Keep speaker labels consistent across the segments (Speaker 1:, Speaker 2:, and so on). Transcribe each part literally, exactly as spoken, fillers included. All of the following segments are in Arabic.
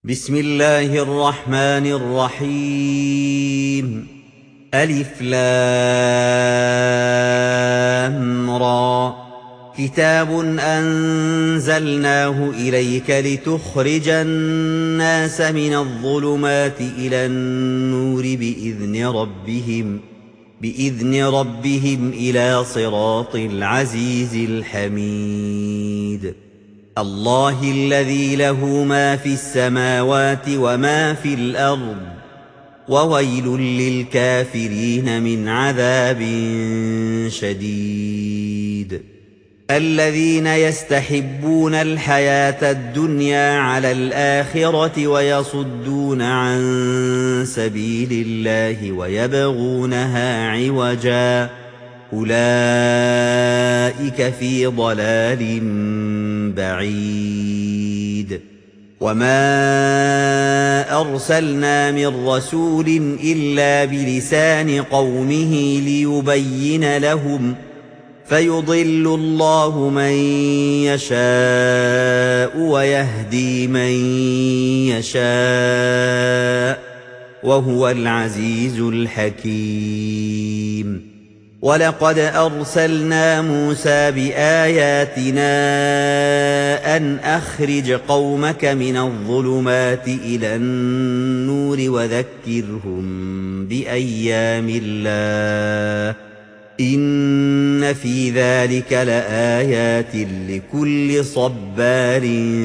Speaker 1: بسم الله الرحمن الرحيم ألف لام را كتاب أنزلناه إليك لتخرج الناس من الظلمات إلى النور بإذن ربهم بإذن ربهم إلى صراط العزيز الحميد الله الذي له ما في السماوات وما في الأرض وويل للكافرين من عذاب شديد الذين يستحبون الحياة الدنيا على الآخرة ويصدون عن سبيل الله ويبغونها عوجا أولئك في ضلال بعيد وما أرسلنا من رسول إلا بلسان قومه ليبين لهم فيضل الله من يشاء ويهدي من يشاء وهو العزيز الحكيم ولقد أرسلنا موسى بآياتنا أن أخرج قومك من الظلمات إلى النور وذكرهم بأيام الله إن في ذلك لآيات لكل صبار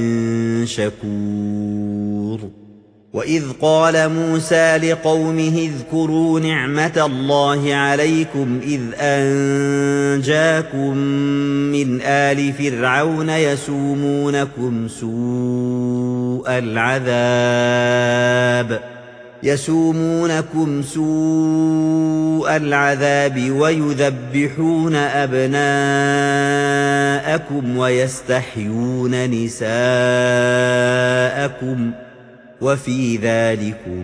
Speaker 1: شكور وإذ قال موسى لقومه اذكروا نعمة الله عليكم إذ أنجاكم من آل فرعون يسومونكم سوء العذاب يسومونكم سوء العذاب ويذبحون أبناءكم ويستحيون نساءكم وفي ذلكم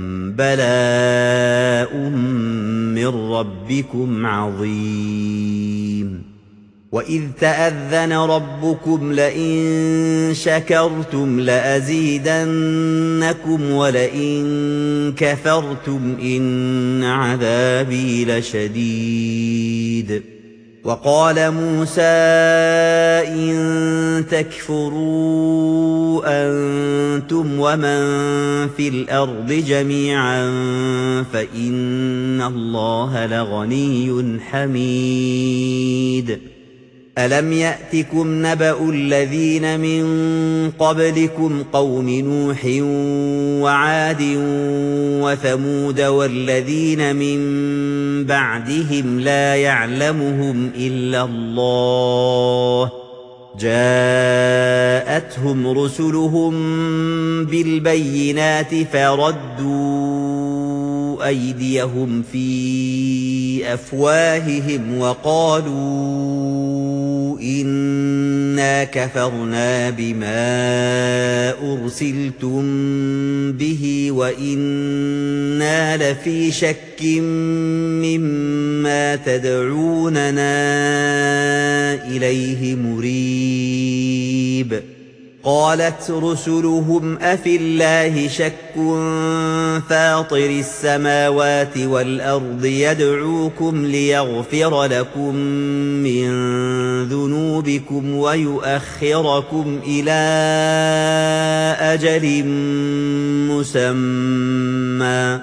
Speaker 1: بلاء من ربكم عظيم وإذ تأذن ربكم لئن شكرتم لأزيدنكم ولئن كفرتم إن عذابي لشديد وقال موسى إن تكفروا أنتم ومن في الأرض جميعا فإن الله لغني حميد ألم يأتكم نبأ الذين من قبلكم قوم نوح وعاد وثمود والذين من بعدهم لا يعلمهم إلا الله جاءتهم رسلهم بالبينات فردوا أيديهم في أفواههم وقالوا إنا كفرنا بما أرسلتم به وإنا لفي شك مما تدعوننا إليه مريب قالت رسلهم أفي الله شك فاطر السماوات والأرض يدعوكم ليغفر لكم من ذنوبكم ويؤخركم إلى أجل مسمى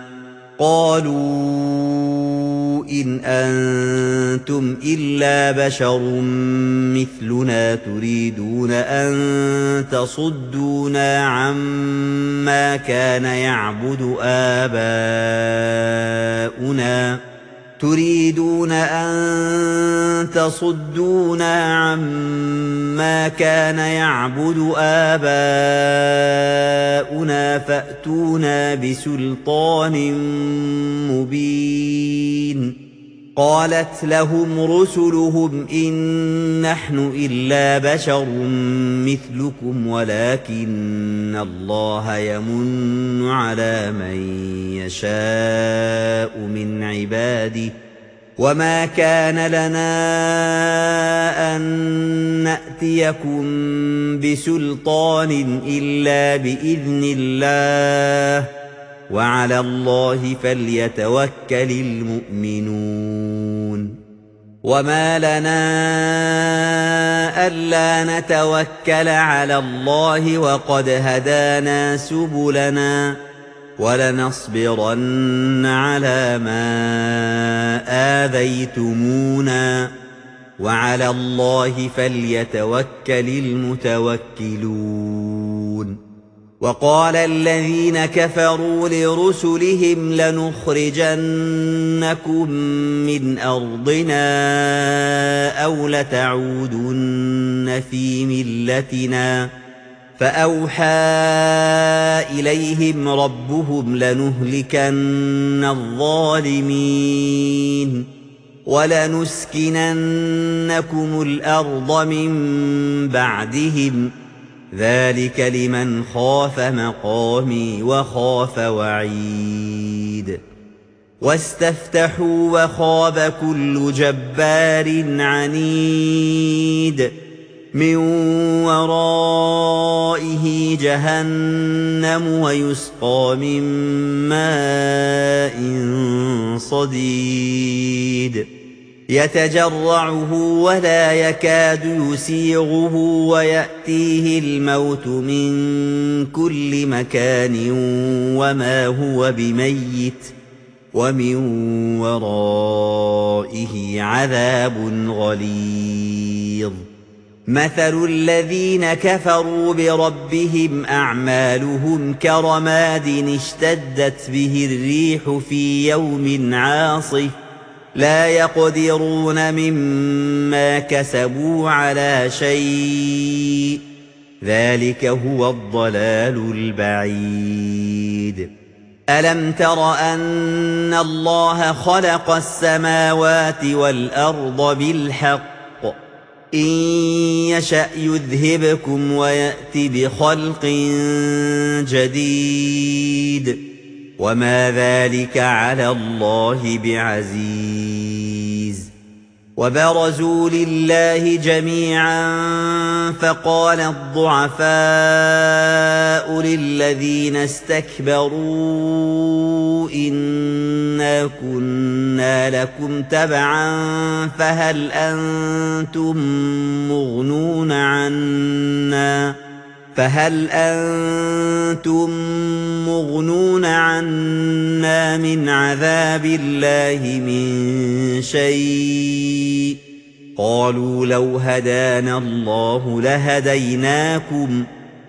Speaker 1: قالوا إن أنتم إلا بشر مثلنا تريدون أن تصدونا عما كان يعبد آباؤنا تريدون أن تصدونا عما كان يعبد آباؤنا فأتونا بسلطان مبين قالت لهم رسلهم إن نحن إلا بشر مثلكم ولكن الله يمن على من يشاء من عباده وما كان لنا أن نأتيكم بسلطان إلا بإذن الله وعلى الله فليتوكل المؤمنون وما لنا ألا نتوكل على الله وقد هدانا سبلنا ولنصبرن على ما آذيتمونا وعلى الله فليتوكل المتوكلون وقال الذين كفروا لرسلهم لنخرجنكم من أرضنا أو لتعودن في ملتنا فأوحى إليهم ربهم لنهلكن الظالمين ولنسكننكم الأرض من بعدهم ذلك لمن خاف مقامي وخاف وعيد واستفتحوا وخاب كل جبار عنيد من ورائه جهنم ويسقى من ماء صديد يتجرعه ولا يكاد يسيغه ويأتيه الموت من كل مكان وما هو بميت ومن ورائه عذاب غليظ مثل الذين كفروا بربهم أعمالهم كرماد اشتدت به الريح في يوم عاصف لا يقدرون مما كسبوا على شيء ذلك هو الضلال البعيد ألم تر أن الله خلق السماوات والأرض بالحق إن يشأ يذهبكم ويأت بخلق جديد وما ذلك على الله بعزيز وبرزوا لله جميعا فقال الضعفاء للذين استكبروا إنا كنا لكم تبعا فهل أنتم مغنون عنا فهل أنتم مغنون عنا من عذاب الله من شيء قالوا لو هدانا الله لهديناكم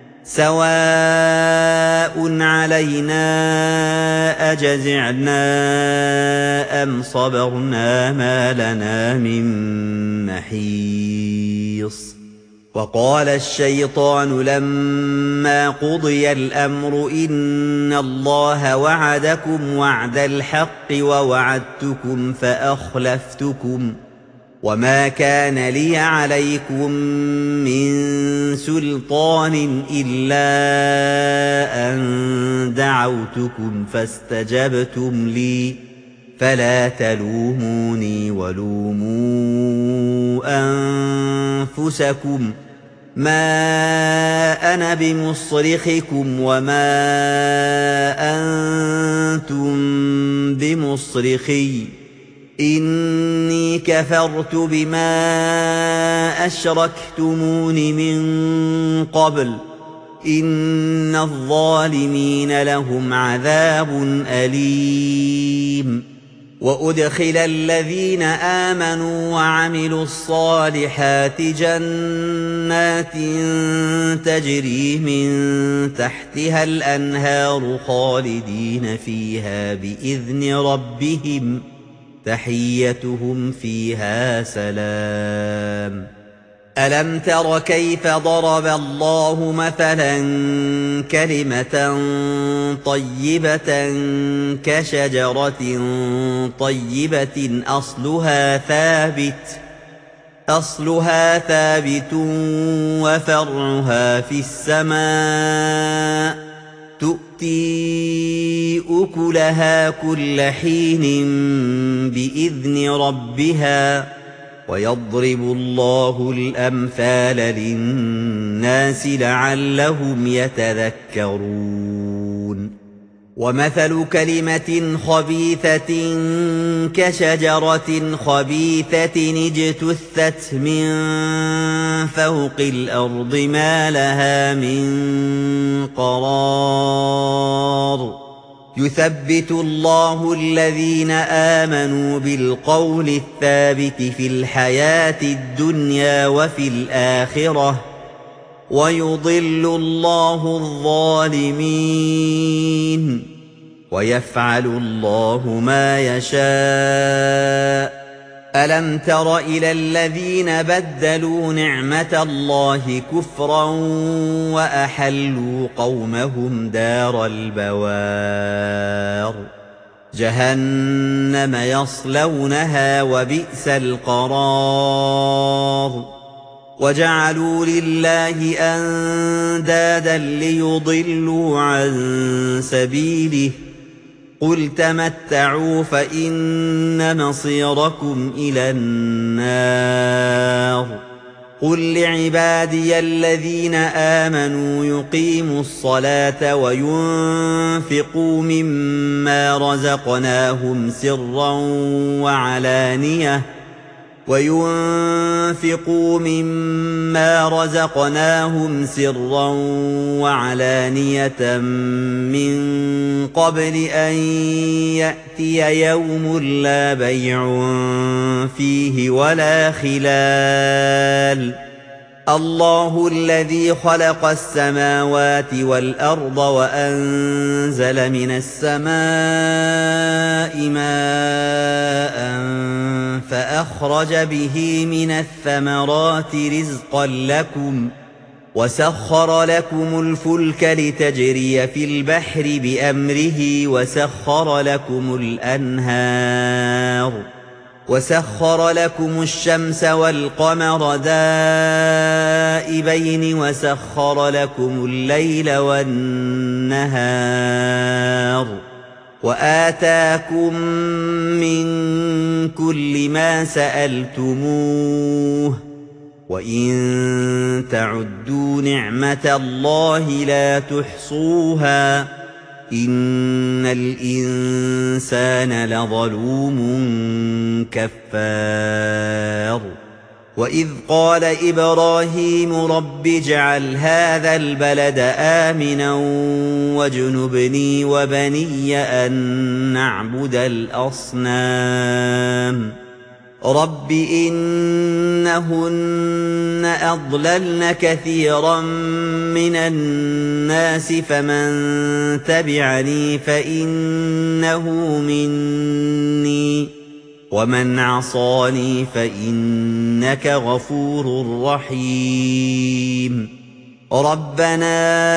Speaker 1: سواء علينا أجزعنا أم صبرنا ما لنا من محيص وقال الشيطان لما قضي الأمر إن الله وعدكم وعد الحق ووعدتكم فأخلفتكم وما كان لي عليكم من سلطان إلا أن دعوتكم فاستجبتم لي فلا تلوموني ولوموا أنفسكم ما أنا بمصرخكم وما أنتم بمصرخي إني كفرت بما أشركتمون من قبل إن الظالمين لهم عذاب أليم وأدخل الذين آمنوا وعملوا الصالحات جنات تجري من تحتها الأنهار خالدين فيها بإذن ربهم تحيتهم فيها سلام ألم تر كيف ضرب الله مثلا كلمة طيبة كشجرة طيبة أصلها ثابت أصلها ثابت وفرعها في السماء تؤتي أكلها كل حين بإذن ربها ويضرب الله الأمثال للناس لعلهم يتذكرون ومثل كلمة خبيثة كشجرة خبيثة اجتثت من فوق الأرض ما لها من قرار يثبت الله الذين آمنوا بالقول الثابت في الحياة الدنيا وفي الآخرة ويضل الله الظالمين ويفعل الله ما يشاء ألم تر إلى الذين بدلوا نعمة الله كفرا وأحلوا قومهم دار البوار جهنم يصلونها وبئس القرار وجعلوا لله أندادا ليضلوا عن سبيله قل تمتعوا فإن مصيركم إلى النار قل لعبادي الذين آمنوا يقيموا الصلاة وينفقوا مما رزقناهم سرا وعلانية وينفقوا مما رزقناهم سرا وعلانية من قبل أن يأتي يوم لا بيع فيه ولا خلال الله الذي خلق السماوات والأرض وأنزل من السماء ماء فأخرج به من الثمرات رزقا لكم وسخر لكم الفلك لتجري في البحر بأمره وسخر لكم الأنهار وسخر لكم الشمس والقمر دائبين وسخر لكم الليل والنهار وآتاكم من كل ما سألتموه وإن تعدوا نعمة الله لا تحصوها إن الإنسان لظلوم كفار وإذ قال إبراهيم رب اجعل هذا البلد آمنا واجنبني وبني أن نعبد الأصنام رب إنهن أضللن كثيرا من الناس فمن تبعني فإنه مني ومن عصاني فإنك غفور رحيم ربنا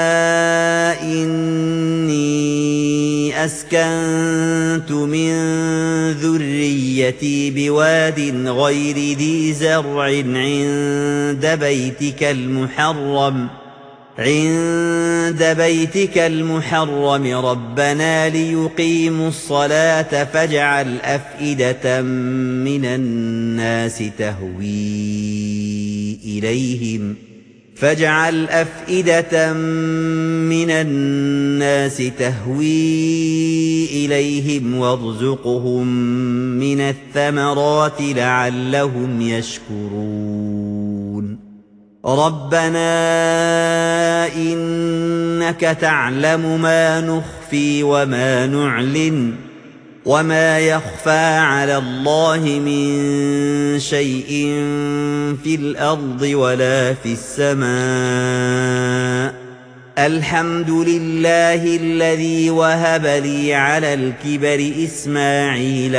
Speaker 1: إني أسكنت من ذريتي بواد غير ذي زرع عند بيتك المحرم عند بيتك المحرم ربنا ليقيموا الصلاة فاجعل أفئدة من الناس تهوي إليهم فاجعل أفئدة من الناس تهوي إليهم وارزقهم من الثمرات لعلهم يشكرون ربنا إنك تعلم ما نخفي وما نعلن وما يخفى على الله من شيء في الأرض ولا في السماء الحمد لله الذي وهب لي على الكبر إسماعيل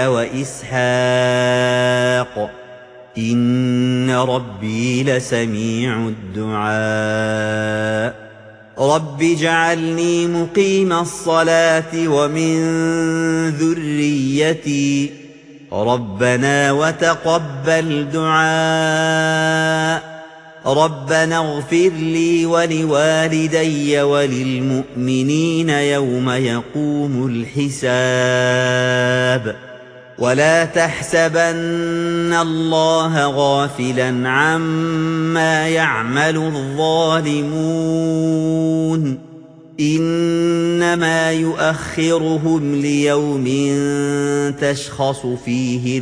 Speaker 1: وإسحاق إن ربي لسميع الدعاء رب اجعلني مقيم الصلاة ومن ذريتي ربنا وتقبل دعاء ربنا اغفر لي ولوالدي وللمؤمنين يوم يقوم الحساب ولا تحسبن الله غافلا عما يعمل الظالمون إنما يؤخرهم ليوم تشخص فيه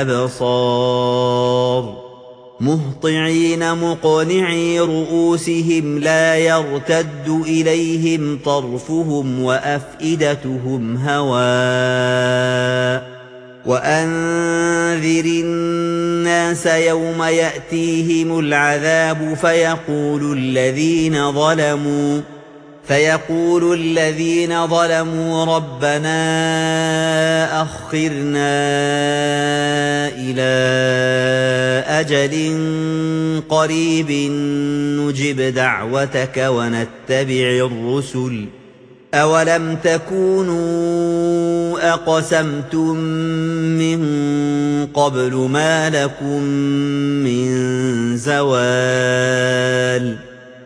Speaker 1: الأبصار مهطعين مقنعي رؤوسهم لا يرتد إليهم طرفهم وأفئدتهم هواء وأنذر الناس يوم يأتيهم العذاب فيقول الذين ظلموا فيقول الذين ظلموا ربنا أخرنا إلى أجل قريب نجب دعوتك ونتبع الرسل أولم تكونوا أقسمتم من قبل ما لكم من زوال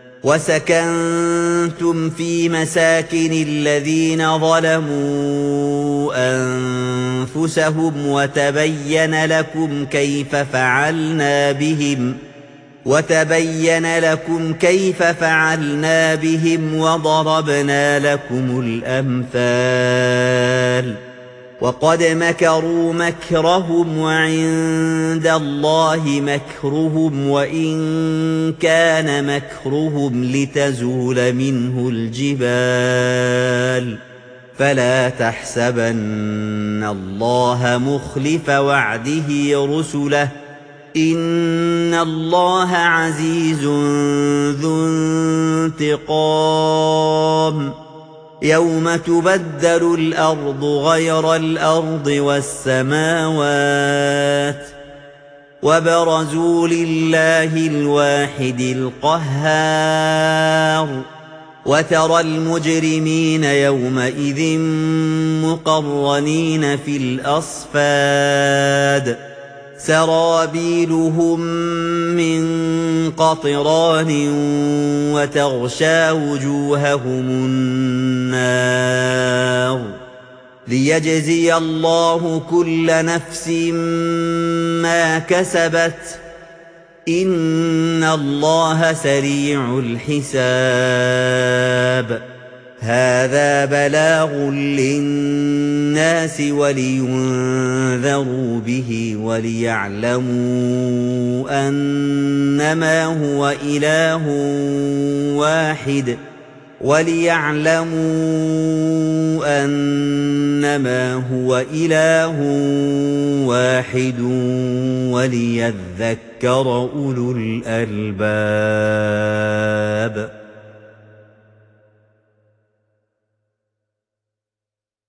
Speaker 1: وسكنتم في مساكن الذين ظلموا أنفسهم وتبين لكم كيف فعلنا بهم وتبين لكم كيف فعلنا بهم وضربنا لكم الأمثال وقد مكروا مكرهم وعند الله مكرهم وإن كان مكرهم لتزول منه الجبال فلا تحسبن الله مخلف وعده رسله إن الله عزيز ذو انتقام يوم تبدل الأرض غير الأرض والسماوات وبرزوا لله الواحد القهار وترى المجرمين يومئذ مقرنين في الأصفاد سرابيلهم من قطران وتغشى وجوههم النار ليجزي الله كل نفس ما كسبت إن الله سريع الحساب هذا بلاغ للناس ولينذروا به وليعلموا أنما هو إله واحد وليعلموا أنما هو إله واحد وليذكر أولو الألباب